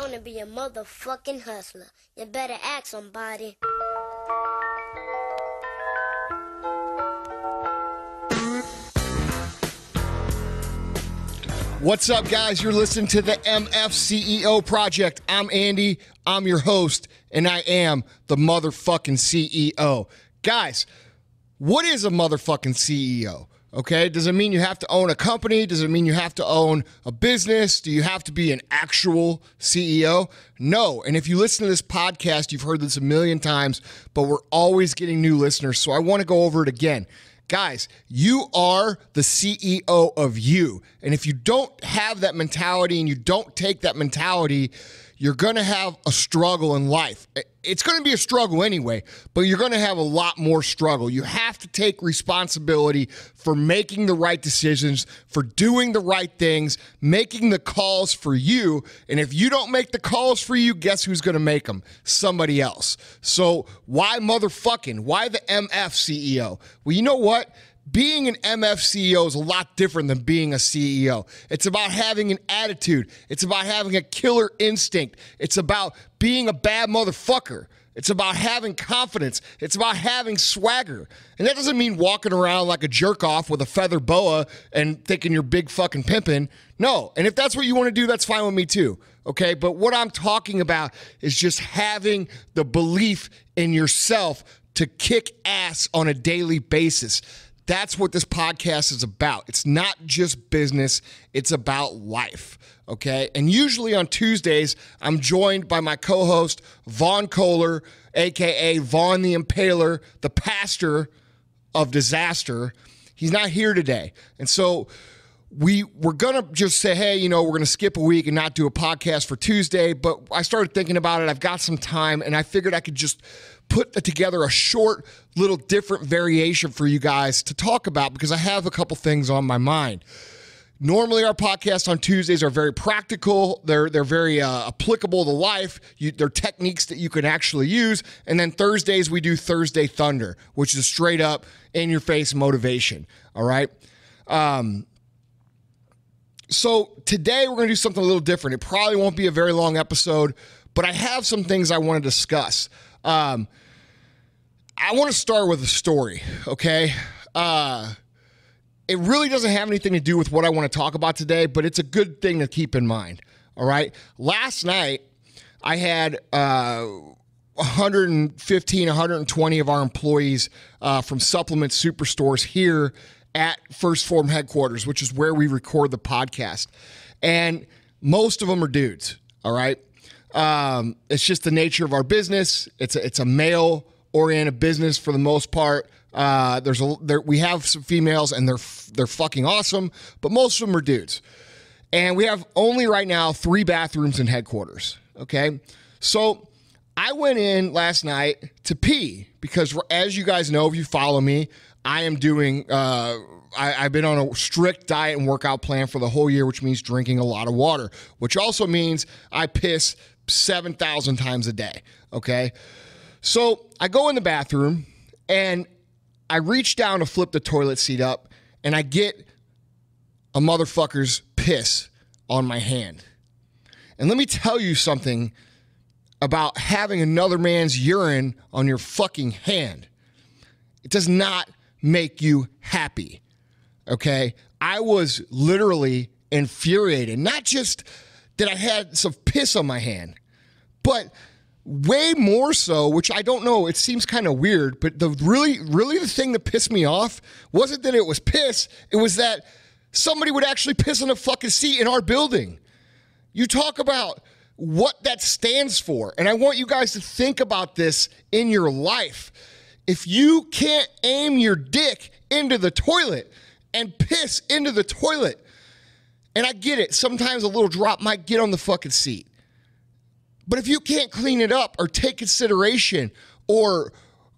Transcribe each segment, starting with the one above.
wanna be a motherfucking hustler. You better ask somebody. What's up, guys? You're listening to the MFCEO Project. I'm Andy. I'm your host, and I am the motherfucking CEO. Guys, what is a motherfucking CEO? Okay, does it mean you have to own a company? Does it mean you have to own a business? Do you have to be an actual CEO? No. And if you listen to this podcast, you've heard this a million times, but we're always getting new listeners. So I want to go over it again. Guys, you are the CEO of you. And if you don't have that mentality and you don't take that mentality, you're going to have a struggle in life. It's going to be a struggle anyway, but you're going to have a lot more struggle. You have to take responsibility for making the right decisions, for doing the right things, making the calls for you. And if you don't make the calls for you, guess who's going to make them? Somebody else. So why motherfucking? Why the MF CEO? Well, you know what? Being an MF CEO is a lot different than being a CEO. It's about having an attitude. It's about having a killer instinct. It's about being a bad motherfucker. It's about having confidence. It's about having swagger. And that doesn't mean walking around like a jerk off with a feather boa and thinking you're big fucking pimping. No. And if that's what you want to do, that's fine with me too. Okay. But what I'm talking about is just having the belief in yourself to kick ass on a daily basis. That's what this podcast is about. It's not just business. It's about life, okay? And usually on Tuesdays, I'm joined by my co-host, Vaughn Kohler, a.k.a. Vaughn the Impaler, the pastor of disaster. He's not here today. And so we're going to just say, hey, we're going to skip a week and not do a podcast for Tuesday. But I started thinking about it. I've got some time, and I figured I could just put together a short, little different variation for you guys to talk about because I have a couple things on my mind. Normally, our podcasts on Tuesdays are very practical. They're very applicable to life. They're techniques that you can actually use. And then Thursdays, we do Thursday Thunder, which is straight up in-your-face motivation. All right? So today, we're going to do something a little different. It probably won't be a very long episode, but I have some things I want to discuss. I want to start with a story, okay? It really doesn't have anything to do with what I want to talk about today, but it's a good thing to keep in mind, all right? Last night, I had 115, 120 of our employees from Supplement Superstores here at First Form headquarters, which is where we record the podcast. And most of them are dudes, all right? It's just the nature of our business. It's a male-oriented business for the most part. We have some females, and they're fucking awesome, but most of them are dudes. And we have only right now 3 bathrooms in headquarters. Okay, so I went in last night to pee because, as you guys know, if you follow me, I am doing. I've been on a strict diet and workout plan for the whole year, which means drinking a lot of water, which also means I piss 7,000 times a day, okay? So I go in the bathroom, and I reach down to flip the toilet seat up, and I get a motherfucker's piss on my hand. And let me tell you something about having another man's urine on your fucking hand. It does not make you happy, okay? I was literally infuriated. Not just that I had some piss on my hand, but way more so, which I don't know, it seems kind of weird, but the really the thing that pissed me off wasn't that it was piss, it was that somebody would actually piss on a fucking seat in our building. You talk about what that stands for, and I want you guys to think about this in your life. If you can't aim your dick into the toilet and piss into the toilet, and I get it, sometimes a little drop might get on the fucking seat. But if you can't clean it up or take consideration or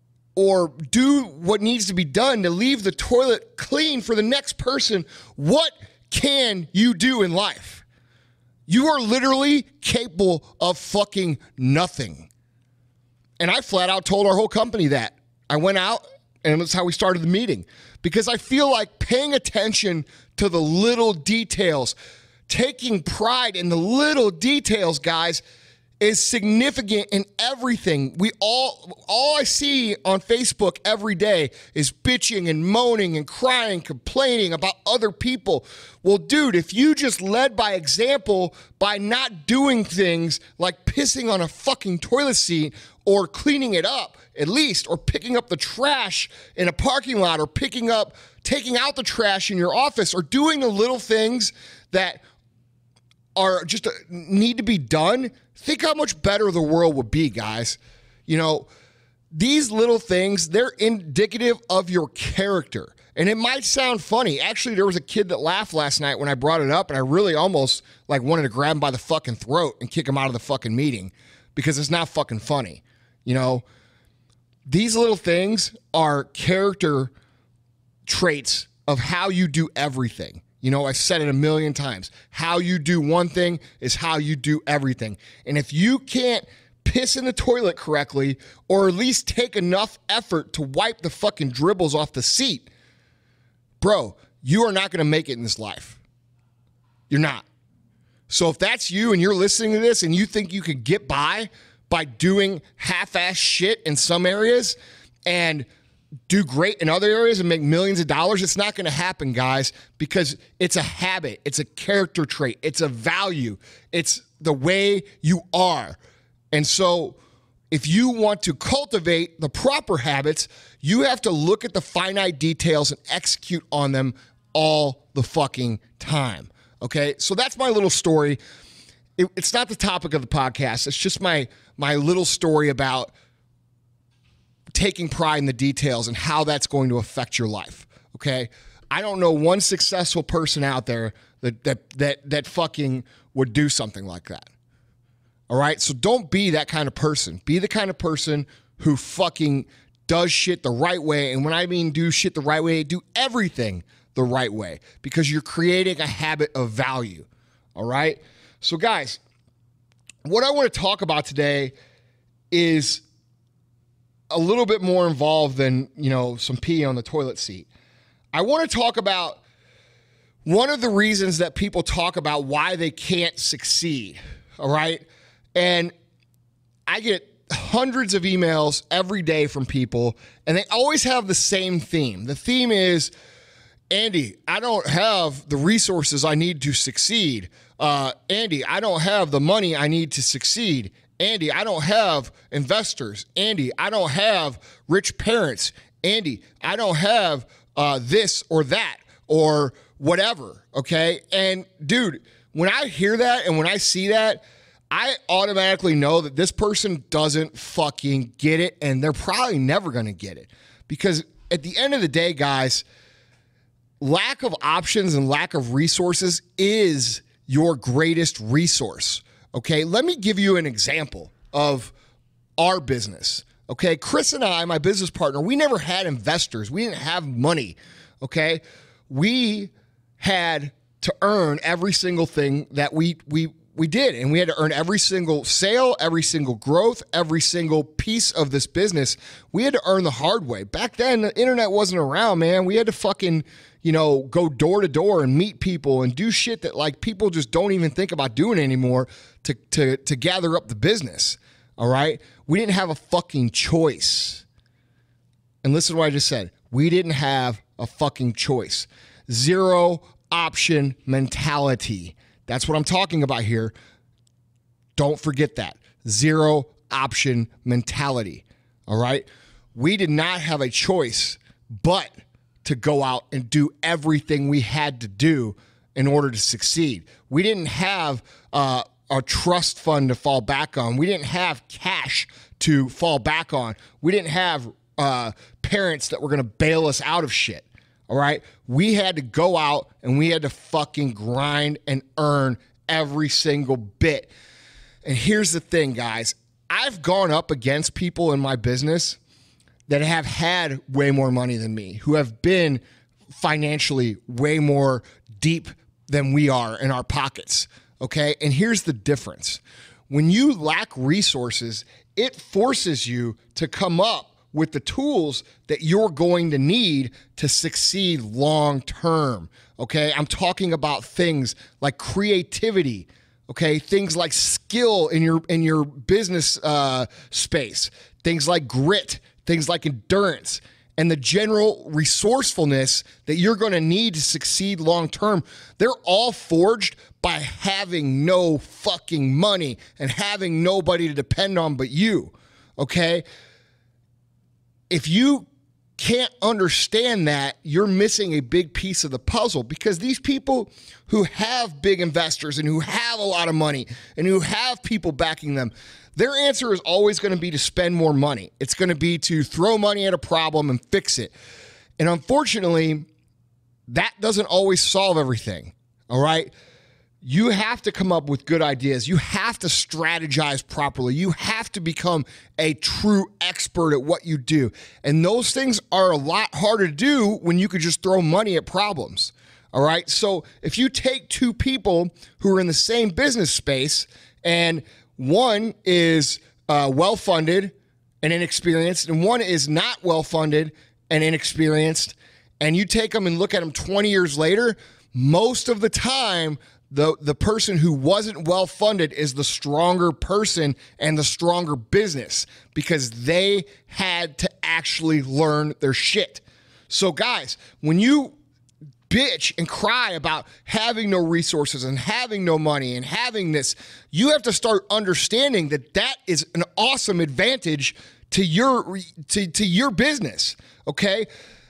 do what needs to be done to leave the toilet clean for the next person, what can you do in life? You are literally capable of fucking nothing. And I flat out told our whole company that. I went out, and that's how we started the meeting. Because I feel like paying attention to the little details, taking pride in the little details, guys, is significant in everything. All I see on Facebook every day is bitching and moaning and crying, complaining about other people. Well, dude, if you just led by example by not doing things like pissing on a fucking toilet seat or cleaning it up at least, or picking up the trash in a parking lot, or taking out the trash in your office, or doing the little things that are just need to be done, think how much better the world would be, guys. You know, these little things, they're indicative of your character. And it might sound funny. Actually, there was a kid that laughed last night when I brought it up, and I really almost like wanted to grab him by the fucking throat and kick him out of the fucking meeting because it's not fucking funny. You know, these little things are character traits of how you do everything. You know, I've said it a million times. How you do one thing is how you do everything. And if you can't piss in the toilet correctly, or at least take enough effort to wipe the fucking dribbles off the seat, bro, you are not going to make it in this life. You're not. So if that's you and you're listening to this and you think you could get by doing half-ass shit in some areas and do great in other areas and make millions of dollars, it's not going to happen, guys, because it's a habit. It's a character trait. It's a value. It's the way you are. And so if you want to cultivate the proper habits, you have to look at the finite details and execute on them all the fucking time. Okay? So that's my little story. It's not the topic of the podcast. It's just my little story about taking pride in the details and how that's going to affect your life. Okay? I don't know one successful person out there that fucking would do something like that. All right? So don't be that kind of person. Be the kind of person who fucking does shit the right way. And when I mean do shit the right way, do everything the right way, because you're creating a habit of value. All right? So guys, what I want to talk about today is a little bit more involved than, you know, some pee on the toilet seat. I want to talk about one of the reasons that people talk about why they can't succeed. All right? And I get hundreds of emails every day from people, and they always have the same theme. The theme is, Andy, I don't have the resources I need to succeed. Andy, I don't have the money I need to succeed. Andy, I don't have investors. Andy, I don't have rich parents. Andy, I don't have this or that or whatever, okay? And dude, when I hear that and when I see that, I automatically know that this person doesn't fucking get it, and they're probably never going to get it. Because at the end of the day, guys, lack of options and lack of resources is your greatest resource. Okay, let me give you an example of our business. Okay, Chris and I, my business partner, we never had investors. We didn't have money. Okay, we had to earn every single thing that we did, and we had to earn every single sale, every single growth, every single piece of this business. We had to earn the hard way. Back then, the internet wasn't around, man. We had to fucking, you know, go door to door and meet people and do shit that like people just don't even think about doing anymore to gather up the business. All right? We didn't have a fucking choice. And listen to what I just said. We didn't have a fucking choice. Zero option mentality. That's what I'm talking about here. Don't forget that. Zero option mentality. All right? We did not have a choice but to go out and do everything we had to do in order to succeed. We didn't have a trust fund to fall back on. We didn't have cash to fall back on. We didn't have parents that were going to bail us out of shit. All right? We had to go out and we had to fucking grind and earn every single bit. And here's the thing, guys. I've gone up against people in my business that have had way more money than me, who have been financially way more deep than we are in our pockets. Okay? And here's the difference. When you lack resources, it forces you to come up with the tools that you're going to need to succeed long term. Okay, I'm talking about things like creativity. Okay, things like skill in your business space, things like grit, things like endurance, and the general resourcefulness that you're going to need to succeed long term. They're all forged by having no fucking money and having nobody to depend on but you. Okay, if you can't understand that, you're missing a big piece of the puzzle, because these people who have big investors and who have a lot of money and who have people backing them, their answer is always going to be to spend more money. It's going to be to throw money at a problem and fix it. And unfortunately, that doesn't always solve everything. All right. You have to come up with good ideas. You have to strategize properly. You have to become a true expert at what you do. And those things are a lot harder to do when you could just throw money at problems. All right. So if you take two people who are in the same business space, and one is well-funded and inexperienced, and one is not well-funded and inexperienced, and you take them and look at them 20 years later, most of the time, the person who wasn't well-funded is the stronger person and the stronger business, because they had to actually learn their shit. So guys, when you bitch and cry about having no resources and having no money and having this, you have to start understanding that that is an awesome advantage to your business. Okay?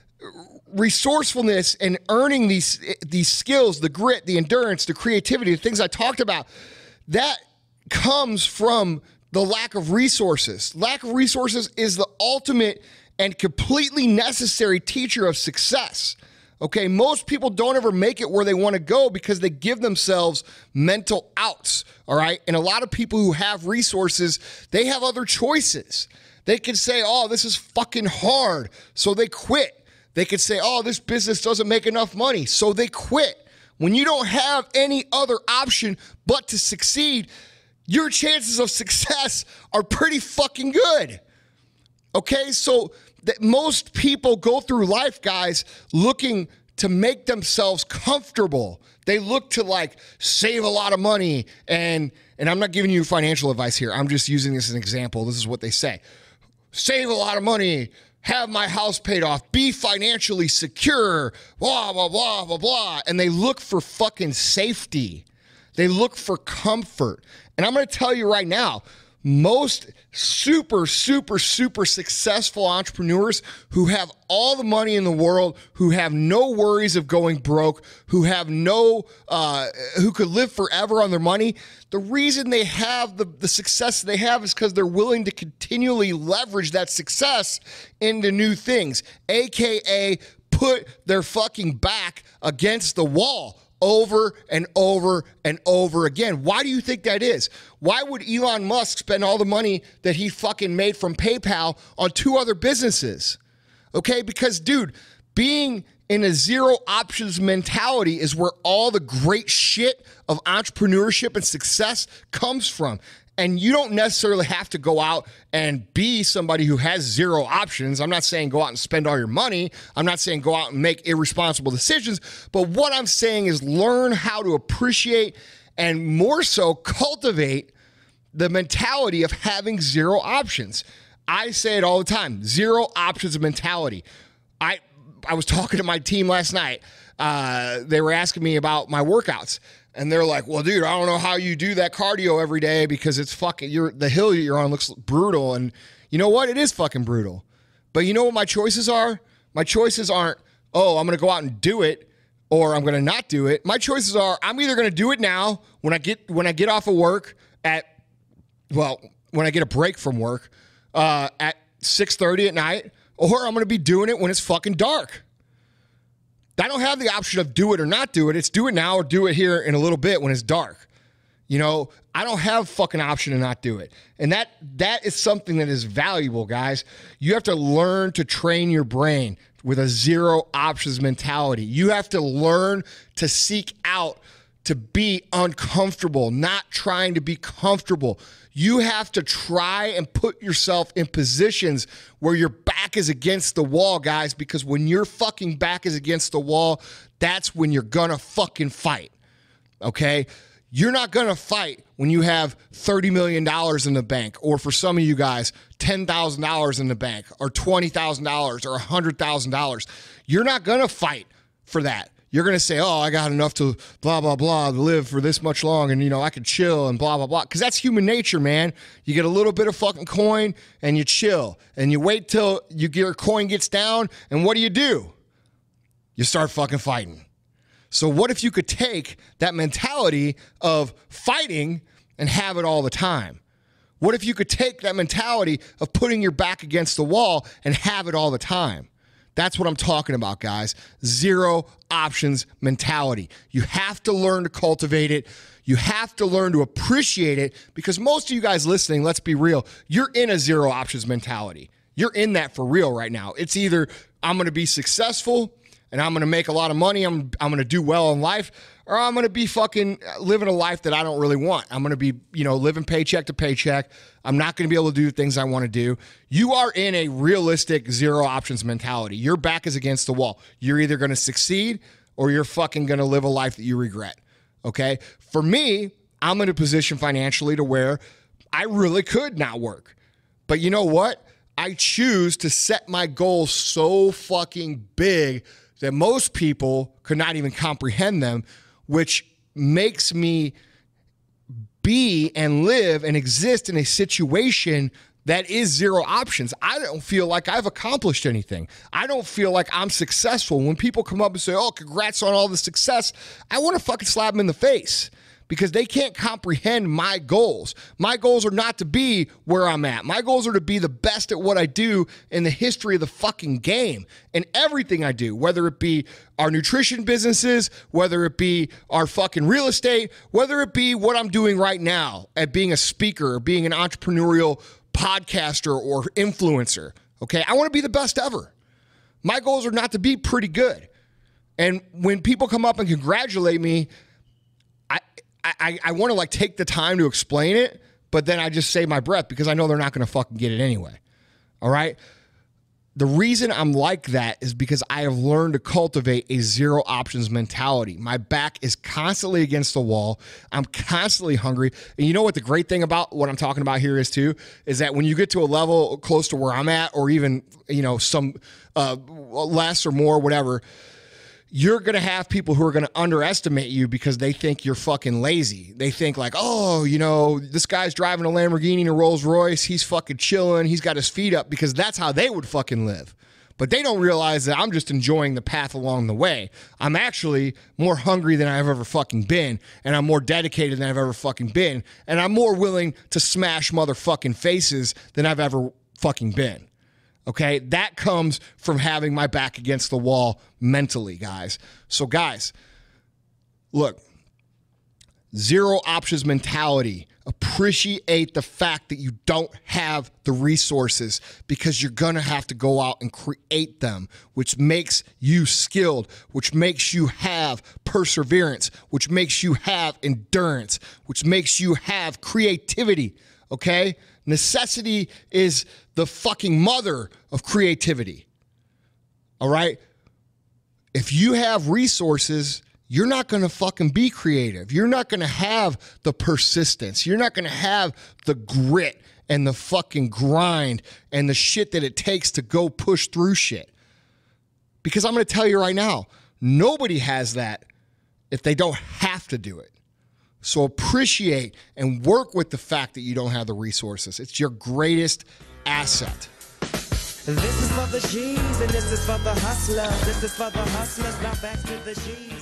Resourcefulness and earning these skills, the grit, the endurance, the creativity, the things I talked about, that comes from the lack of resources. Lack of resources is the ultimate and completely necessary teacher of success. Okay, most people don't ever make it where they want to go because they give themselves mental outs. All right, and a lot of people who have resources, they have other choices. They can say, oh, this is fucking hard, so they quit. They could say, oh, this business doesn't make enough money, so they quit. When you don't have any other option but to succeed, your chances of success are pretty fucking good. Okay, so that most people go through life, guys, looking to make themselves comfortable. They look to like save a lot of money, and I'm not giving you financial advice here. I'm just using this as an example. This is what they say. Save a lot of money, have my house paid off, be financially secure, blah, blah, blah, blah, blah. And they look for fucking safety. They look for comfort. And I'm going to tell you right now, most super successful entrepreneurs who have all the money in the world, who have no worries of going broke, who have who could live forever on their money, the reason they have the success they have is because they're willing to continually leverage that success into new things, aka put their fucking back against the wall over and over and over again. Why do you think that is? Why would Elon Musk spend all the money that he fucking made from PayPal on two other businesses? Okay, because dude, being in a zero options mentality is where all the great shit of entrepreneurship and success comes from. And you don't necessarily have to go out and be somebody who has zero options. I'm not saying go out and spend all your money. I'm not saying go out and make irresponsible decisions. But what I'm saying is learn how to appreciate and more so cultivate the mentality of having zero options. I say it all the time, zero options mentality. I was talking to my team last night. They were asking me about my workouts. And they're like, well, dude, I don't know how you do that cardio every day because it's fucking, the hill you're on looks brutal. And you know what? It is fucking brutal. But you know what my choices are? My choices aren't, oh, I'm going to go out and do it or I'm going to not do it. My choices are, I'm either going to do it now when I get off of work when I get a break from work at 6:30 at night, or I'm going to be doing it when it's fucking dark. I don't have the option of do it or not do it. It's do it now or do it here in a little bit when it's dark. You know, I don't have fucking option to not do it. And that is something that is valuable, guys. You have to learn to train your brain with a zero options mentality. You have to learn to seek out to be uncomfortable, not trying to be comfortable. You have to try and put yourself in positions where your back is against the wall, guys, because when your fucking back is against the wall, that's when you're gonna fucking fight, okay? You're not gonna fight when you have $30 million in the bank, or for some of you guys, $10,000 in the bank, or $20,000 or $100,000. You're not gonna fight for that. You're going to say, oh, I got enough to blah, blah, blah, to live for this much long, and, you know, I could chill and blah, blah, blah. Because that's human nature, man. You get a little bit of fucking coin, and you chill. And you wait till your coin gets down, and what do? You start fucking fighting. So what if you could take that mentality of fighting and have it all the time? What if you could take that mentality of putting your back against the wall and have it all the time? That's what I'm talking about, guys. Zero options mentality. You have to learn to cultivate it. You have to learn to appreciate it, because most of you guys listening, let's be real, you're in a zero options mentality. You're in that for real right now. It's either I'm going to be successful and I'm going to make a lot of money, I'm going to do well in life, or I'm going to be fucking living a life that I don't really want. I'm going to be, you know, living paycheck to paycheck. I'm not going to be able to do the things I want to do. You are in a realistic zero options mentality. Your back is against the wall. You're either going to succeed or you're fucking going to live a life that you regret. Okay? For me, I'm in a position financially to where I really could not work. But you know what? I choose to set my goals so fucking big that most people could not even comprehend them, which makes me be and live and exist in a situation that is zero options. I don't feel like I've accomplished anything. I don't feel like I'm successful. When people come up and say, oh, congrats on all the success, I want to fucking slap them in the face, because they can't comprehend my goals. My goals are not to be where I'm at. My goals are to be the best at what I do in the history of the fucking game, and everything I do, whether it be our nutrition businesses, whether it be our fucking real estate, whether it be what I'm doing right now at being a speaker or being an entrepreneurial podcaster or influencer. Okay, I want to be the best ever. My goals are not to be pretty good. And when people come up and congratulate me, I want to like take the time to explain it, but then I just save my breath because I know they're not going to fucking get it anyway. All right. The reason I'm like that is because I have learned to cultivate a zero options mentality. My back is constantly against the wall. I'm constantly hungry. And you know what the great thing about what I'm talking about here is too, is that when you get to a level close to where I'm at, or even, you know, some less or more, whatever, you're going to have people who are going to underestimate you because they think you're fucking lazy. They think like, oh, you know, this guy's driving a Lamborghini and a Rolls Royce. He's fucking chilling. He's got his feet up, because that's how they would fucking live. But they don't realize that I'm just enjoying the path along the way. I'm actually more hungry than I've ever fucking been, and I'm more dedicated than I've ever fucking been, and I'm more willing to smash motherfucking faces than I've ever fucking been. Okay, that comes from having my back against the wall mentally, guys. So, guys, look, zero options mentality. Appreciate the fact that you don't have the resources, because you're going to have to go out and create them, which makes you skilled, which makes you have perseverance, which makes you have endurance, which makes you have creativity, okay? Necessity is the fucking mother of creativity. All right? If you have resources, you're not going to fucking be creative. You're not going to have the persistence. You're not going to have the grit and the fucking grind and the shit that it takes to go push through shit. Because I'm going to tell you right now, nobody has that if they don't have to do it. So appreciate and work with the fact that you don't have the resources. It's your greatest asset. This is for the G's and this is for the hustlers. This is for the hustlers, now back to the G's.